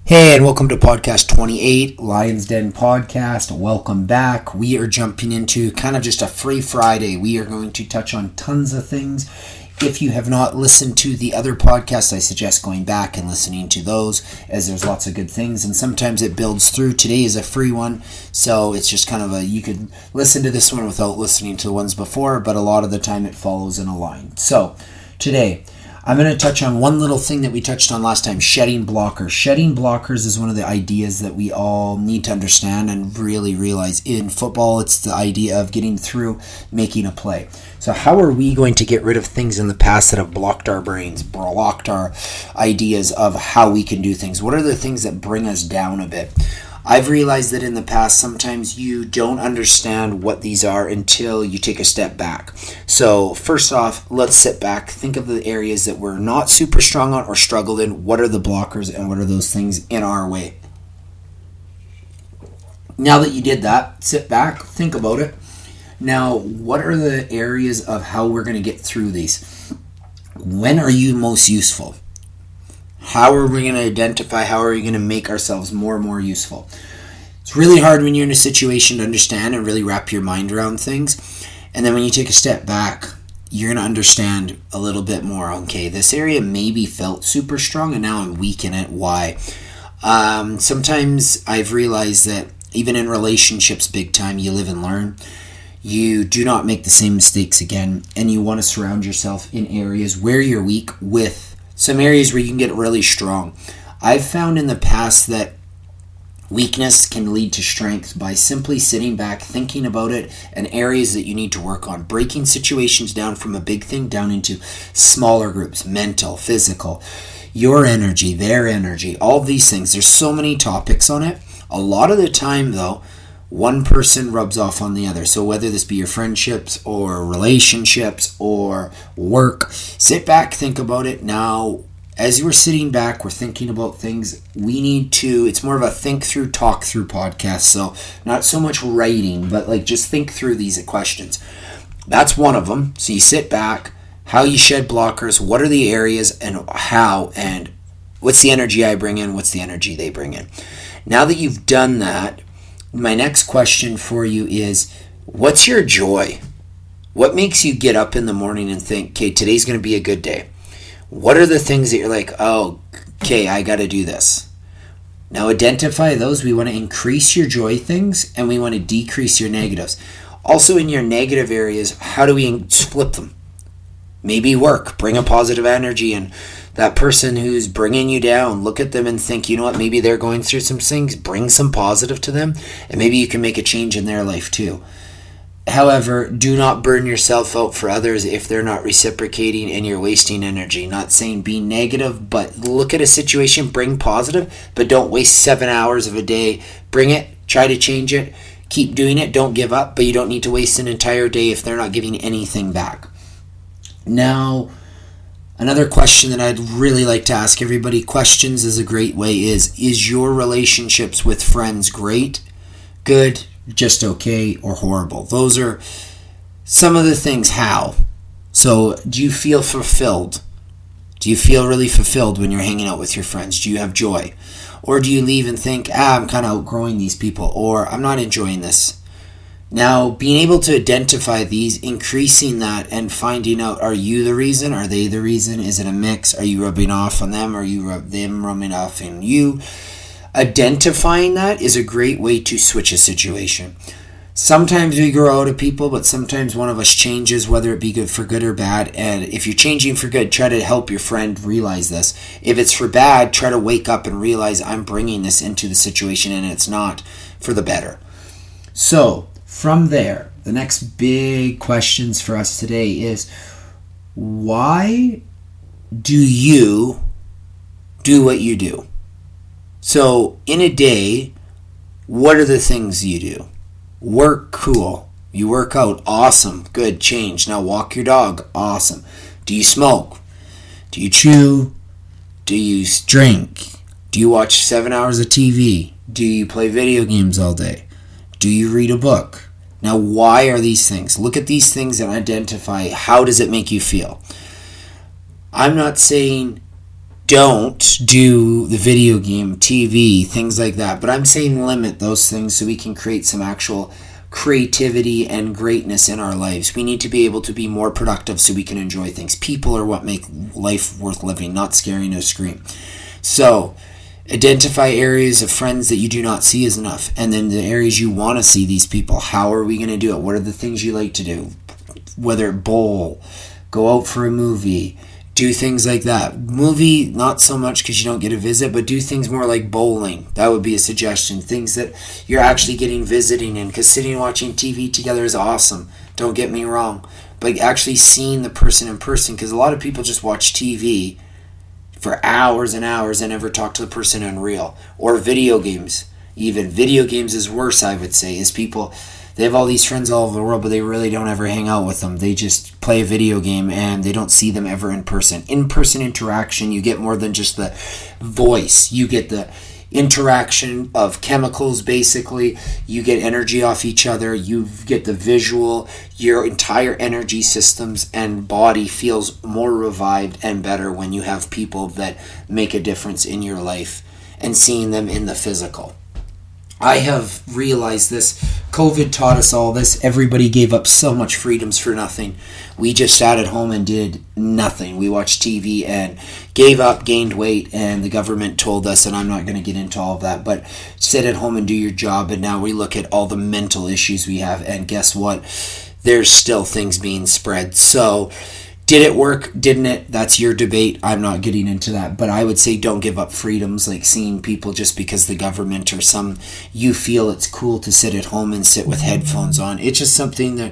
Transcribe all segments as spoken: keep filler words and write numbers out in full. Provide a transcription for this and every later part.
Hey, and welcome to podcast twenty-eight, Lions Den Podcast. Welcome back. We are jumping into kind of just a free Friday. We are going to touch on tons of things. If you have not listened to the other podcasts, I suggest going back and listening to those, as there's lots of good things, and sometimes it builds through. Today is a free one, so it's just kind of a, you could listen to this one without listening to the ones before, but a lot of the time it follows in a line. So, today, I'm going to touch on one little thing that we touched on last time, shedding blockers. Shedding blockers is one of the ideas that we all need to understand and really realize. In football, it's the idea of getting through, making a play. So how are we going to get rid of things in the past that have blocked our brains, blocked our ideas of how we can do things? What are the things that bring us down a bit? I've realized that in the past, sometimes you don't understand what these are until you take a step back. So first off, let's sit back, think of the areas that we're not super strong on or struggled in. What are the blockers and what are those things in our way? Now that you did that, sit back, think about it. Now, what are the areas of how we're going to get through these? When are you most useful? How are we going to identify, how are we going to make ourselves more and more useful? It's really hard when you're in a situation to understand and really wrap your mind around things. And then when you take a step back, you're going to understand a little bit more. Okay, this area maybe felt super strong and now I'm weak in it. Why? Um, sometimes I've realized that even in relationships, big time, you live and learn. You do not make the same mistakes again. And you want to surround yourself in areas where you're weak with some areas where you can get really strong. I've found in the past that weakness can lead to strength by simply sitting back, thinking about it, and areas that you need to work on. Breaking situations down from a big thing down into smaller groups, mental, physical, your energy, their energy, all these things. There's so many topics on it. A lot of the time, though, one person rubs off on the other. So whether this be your friendships or relationships or work, sit back, think about it. Now, as we're sitting back, we're thinking about things. We need to, it's more of a think through, talk through podcast. So not so much writing, but like just think through these questions. That's one of them. So you sit back, how you shed blockers, what are the areas and how, and what's the energy I bring in, what's the energy they bring in. Now that you've done that, my next question for you is, what's your joy? What makes you get up in the morning and think, okay, today's going to be a good day? What are the things that you're like, oh, okay, I got to do this? Now identify those. We want to increase your joy things and we want to decrease your negatives. Also in your negative areas, how do we flip them? Maybe work, bring a positive energy in. That person who's bringing you down, look at them and think, you know what, maybe they're going through some things, bring some positive to them, and maybe you can make a change in their life too. However, do not burn yourself out for others if they're not reciprocating and you're wasting energy. Not saying be negative, but look at a situation, bring positive, but don't waste seven hours of a day. Bring it, try to change it, keep doing it, don't give up, but you don't need to waste an entire day if they're not giving anything back. Now, another question that I'd really like to ask everybody, questions is a great way, is, is your relationships with friends great, good, just okay, or horrible? Those are some of the things. How? So do you feel fulfilled? Do you feel really fulfilled when you're hanging out with your friends? Do you have joy? Or do you leave and think, ah, I'm kind of outgrowing these people, or I'm not enjoying this? Now, being able to identify these, increasing that, and finding out, are you the reason? Are they the reason? Is it a mix? Are you rubbing off on them? Are you rub them rubbing off on you? Identifying that is a great way to switch a situation. Sometimes we grow out of people, but sometimes one of us changes, whether it be good for good or bad. And if you're changing for good, try to help your friend realize this. If it's for bad, try to wake up and realize I'm bringing this into the situation and it's not for the better. So, from there, the next big questions for us today is, why do you do what you do? So in a day, what are the things you do? Work, cool. You work out, awesome, good, change. Now walk your dog, awesome. Do you smoke? Do you chew? Do you drink? Do you watch seven hours of T V? Do you play video games all day? Do you read a book? Now, why are these things? Look at these things and identify, how does it make you feel? I'm not saying don't do the video game, T V, things like that. But I'm saying limit those things so we can create some actual creativity and greatness in our lives. We need to be able to be more productive so we can enjoy things. People are what make life worth living, not scaring no scream. So identify areas of friends that you do not see as enough, and then the areas you want to see these people. How are we going to do it? What are the things you like to do? Whether bowl, go out for a movie, do things like that. Movie, not so much because you don't get a visit, but do things more like bowling. That would be a suggestion. Things that you're actually getting visiting in, because sitting and watching T V together is awesome. Don't get me wrong. But actually seeing the person in person, because a lot of people just watch T V for hours and hours and never talk to the person in real. Or video games. Even video games is worse, I would say, is people, they have all these friends all over the world, but they really don't ever hang out with them. They just play a video game and they don't see them ever in person. In-person interaction, you get more than just the voice. You get the interaction of chemicals, basically. You get energy off each other. You get the visual. Your entire energy systems and body feels more revived and better when you have people that make a difference in your life and seeing them in the physical. I have realized this. COVID taught us all this. Everybody gave up so much freedoms for nothing. We just sat at home and did nothing. We watched T V and gave up, gained weight, and the government told us, and I'm not going to get into all of that, but sit at home and do your job. And now we look at all the mental issues we have, and guess what? There's still things being spread. So did it work? Didn't it? That's your debate. I'm not getting into that. But I would say don't give up freedoms, like seeing people just because the government or some, you feel it's cool to sit at home and sit with headphones on. It's just something that,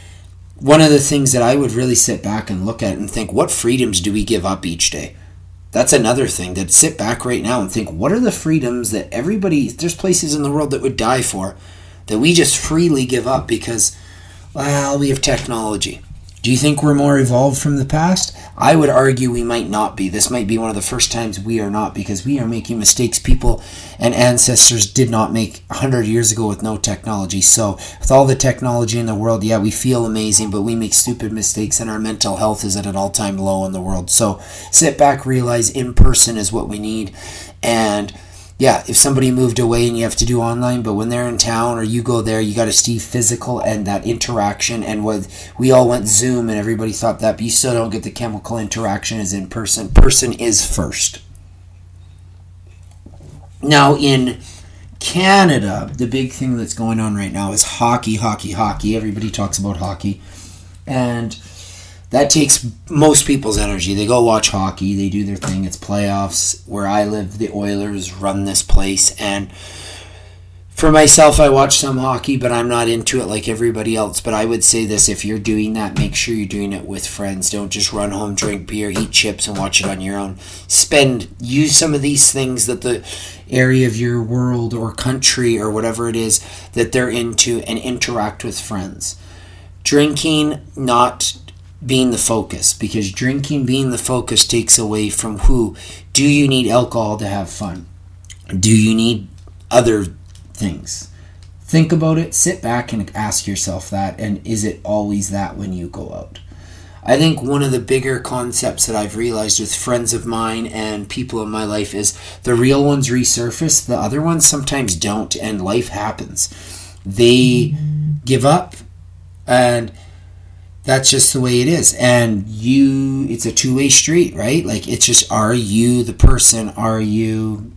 one of the things that I would really sit back and look at and think, what freedoms do we give up each day? That's another thing, that sit back right now and think, what are the freedoms that everybody, there's places in the world that would die for, that we just freely give up because, well, we have technology. Do you think we're more evolved from the past? I would argue we might not be. This might be one of the first times we are not, because we are making mistakes people and ancestors did not make one hundred years ago with no technology. So with all the technology in the world, yeah, we feel amazing, but we make stupid mistakes and our mental health is at an all-time low in the world. So sit back, realize in person is what we need. And yeah, if somebody moved away and you have to do online, but when they're in town or you go there, you got to see physical and that interaction. And with, we all went Zoom and everybody thought that, but you still don't get the chemical interaction as in person. Person is first. Now in Canada, the big thing that's going on right now is hockey, hockey, hockey. Everybody talks about hockey. And that takes most people's energy. They go watch hockey. They do their thing. It's playoffs. Where I live, the Oilers run this place. And for myself, I watch some hockey, but I'm not into it like everybody else. But I would say this, if you're doing that, make sure you're doing it with friends. Don't just run home, drink beer, eat chips, and watch it on your own. Spend, use some of these things that the area of your world or country or whatever it is that they're into and interact with friends. Drinking, not being the focus, because drinking being the focus takes away from who. Do you need alcohol to have fun? Do you need other things? Think about it, sit back and ask yourself that, and is it always that when you go out? I think one of the bigger concepts that I've realized with friends of mine and people in my life is the real ones resurface, the other ones sometimes don't, and life happens. They give up, and that's just the way it is. And you, it's a two-way street, right? Like, it's just, are you the person? Are you,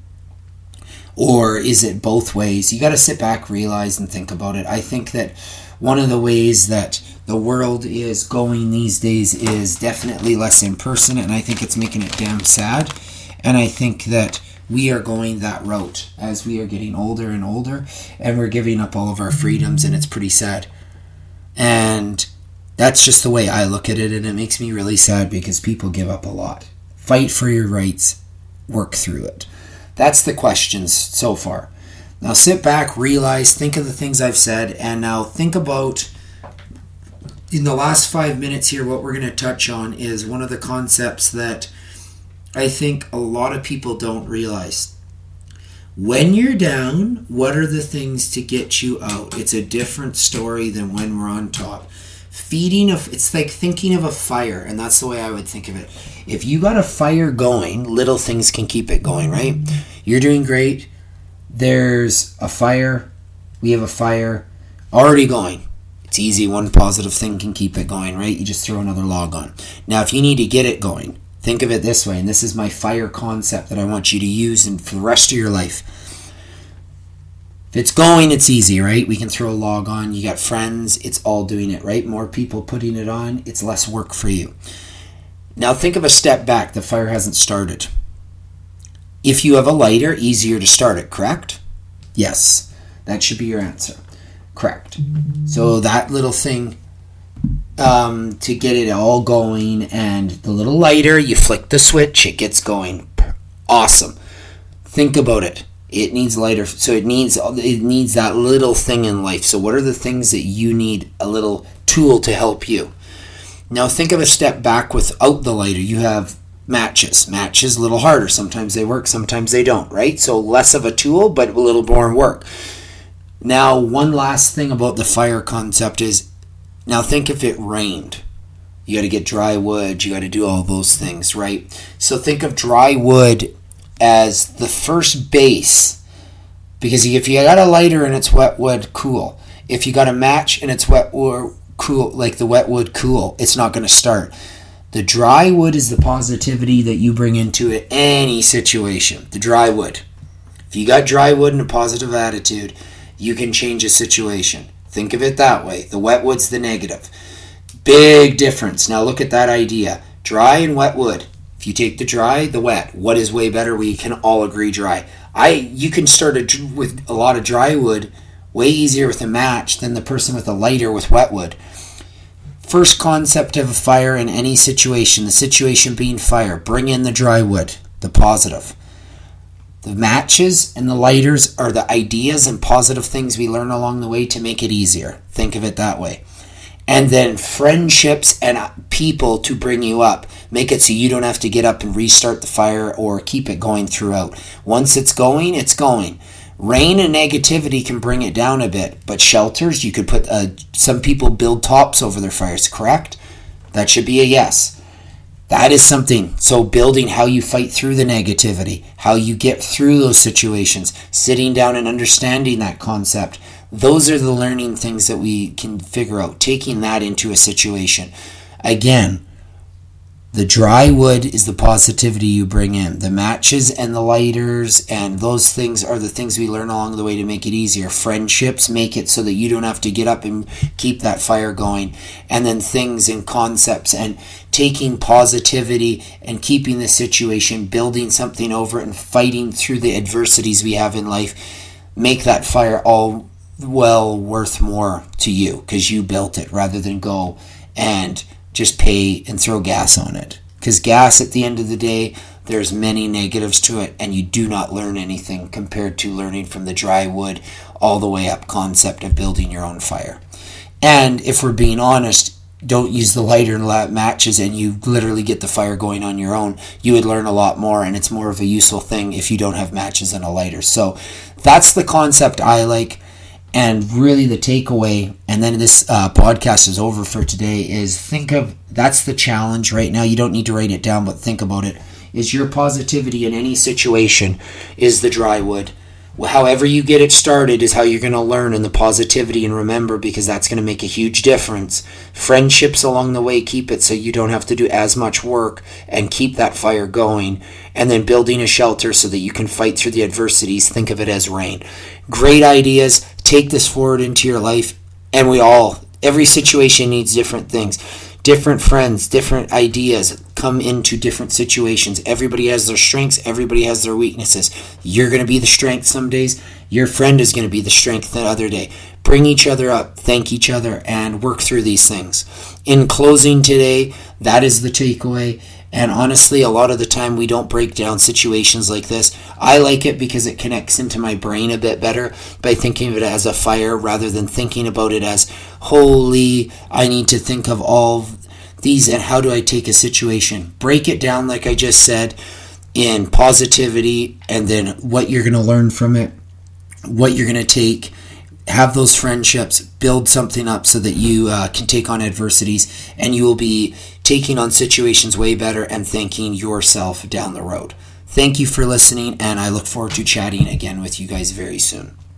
or is it both ways? You got to sit back, realize, and think about it. I think that one of the ways that the world is going these days is definitely less in person, and I think it's making it damn sad. And I think that we are going that route as we are getting older and older, and we're giving up all of our freedoms, and it's pretty sad. And that's just the way I look at it, and it makes me really sad because people give up a lot. Fight for your rights. Work through it. That's the questions so far. Now sit back, realize, think of the things I've said, and now think about, in the last five minutes here, what we're going to touch on is one of the concepts that I think a lot of people don't realize. When you're down, what are the things to get you out? It's a different story than when we're on top. Feeding of it's like thinking of a fire, and that's the way I would think of it. If you got a fire going, little things can keep it going, right? You're doing great. There's a fire. We have a fire already going. It's easy. One positive thing can keep it going, right? You just throw another log on. Now, if you need to get it going, think of it this way, and this is my fire concept that I want you to use and for the rest of your life. If it's going, it's easy, right? We can throw a log on. You got friends. It's all doing it, right? More people putting it on. It's less work for you. Now think of a step back. The fire hasn't started. If you have a lighter, easier to start it, correct? Yes. That should be your answer. Correct. So that little thing um, to get it all going, and the little lighter, you flick the switch, it gets going. Awesome. Think about it. It needs lighter, so it needs it needs that little thing in life. So what are the things that you need a little tool to help you? Now think of a step back without the lighter. You have matches. Matches a little harder. Sometimes they work, sometimes they don't, right? So less of a tool, but a little more work. Now one last thing about the fire concept is, now think if it rained. You got to get dry wood. You got to do all those things, right? So think of dry wood as the first base, because if you got a lighter and it's wet wood, cool. If you got a match and it's wet wood, cool, like the wet wood, cool. It's not going to start. The dry wood is the positivity that you bring into it, any situation. The dry wood. If you got dry wood and a positive attitude, you can change a situation. Think of it that way. The wet wood's the negative. Big difference. Now look at that idea. Dry and wet wood. If you take the dry, the wet, what is way better? We can all agree dry. I you can start a, with a lot of dry wood way easier with a match than the person with a lighter with wet wood. First concept of a fire in any situation, the situation being fire, bring in the dry wood, the positive. The matches and the lighters are the ideas and positive things we learn along the way to make it easier. Think of it that way. And then friendships and people to bring you up. Make it so you don't have to get up and restart the fire or keep it going throughout. Once it's going, it's going. Rain and negativity can bring it down a bit, but shelters, you could put, uh, some people build tops over their fires, correct? That should be a yes. That is something. So building how you fight through the negativity, how you get through those situations, sitting down and understanding that concept. Those are the learning things that we can figure out, taking that into a situation. Again, the dry wood is the positivity you bring in. The matches and the lighters and those things are the things we learn along the way to make it easier. Friendships make it so that you don't have to get up and keep that fire going. And then things and concepts and taking positivity and keeping the situation, building something over it and fighting through the adversities we have in life, make that fire all well worth more to you because you built it, rather than go and just pay and throw gas on it. Because gas, at the end of the day, there's many negatives to it, and you do not learn anything compared to learning from the dry wood all the way up concept of building your own fire. And if we're being honest, don't use the lighter and matches and you literally get the fire going on your own. You would learn a lot more, and it's more of a useful thing if you don't have matches and a lighter. So that's the concept I like. And really the takeaway, and then this uh, podcast is over for today, is think of, that's the challenge right now. You don't need to write it down, but think about it. Is your positivity in any situation is the dry wood. However you get it started is how you're going to learn in the positivity, and remember, because that's going to make a huge difference. Friendships along the way, keep it so you don't have to do as much work and keep that fire going. And then building a shelter so that you can fight through the adversities. Think of it as rain. Great ideas. Take this forward into your life. And we all, every situation needs different things. Different friends, different ideas come into different situations. Everybody has their strengths. Everybody has their weaknesses. You're going to be the strength some days. Your friend is going to be the strength the other day. Bring each other up, thank each other, and work through these things. In closing today, that is the takeaway. And honestly, a lot of the time we don't break down situations like this. I like it because it connects into my brain a bit better by thinking of it as a fire rather than thinking about it as, holy, I need to think of all these and how do I take a situation. Break it down, like I just said, in positivity, and then what you're going to learn from it, what you're going to take, have those friendships, build something up so that you uh, can take on adversities, and you will be taking on situations way better and thanking yourself down the road. Thank you for listening, and I look forward to chatting again with you guys very soon.